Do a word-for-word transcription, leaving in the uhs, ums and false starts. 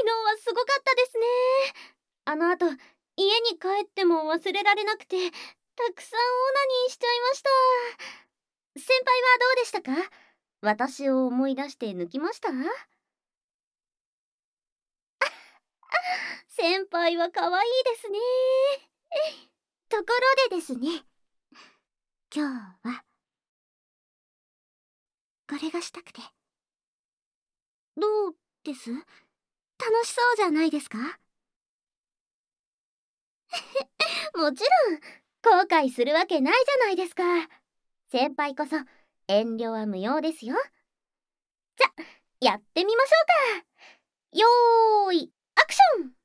日はすごかったですね。あの後、家に帰っても忘れられなくて、たくさんオナニーしちゃいました。先輩はどうでしたか？私を思い出して抜きました？先輩は可愛いですね。ところでですね、今日はこれがしたくて。どうです？楽しそうじゃないですか？もちろん、後悔するわけないじゃないですか。先輩こそ遠慮は無用ですよ。じゃ、やってみましょうか。よーい、アクション！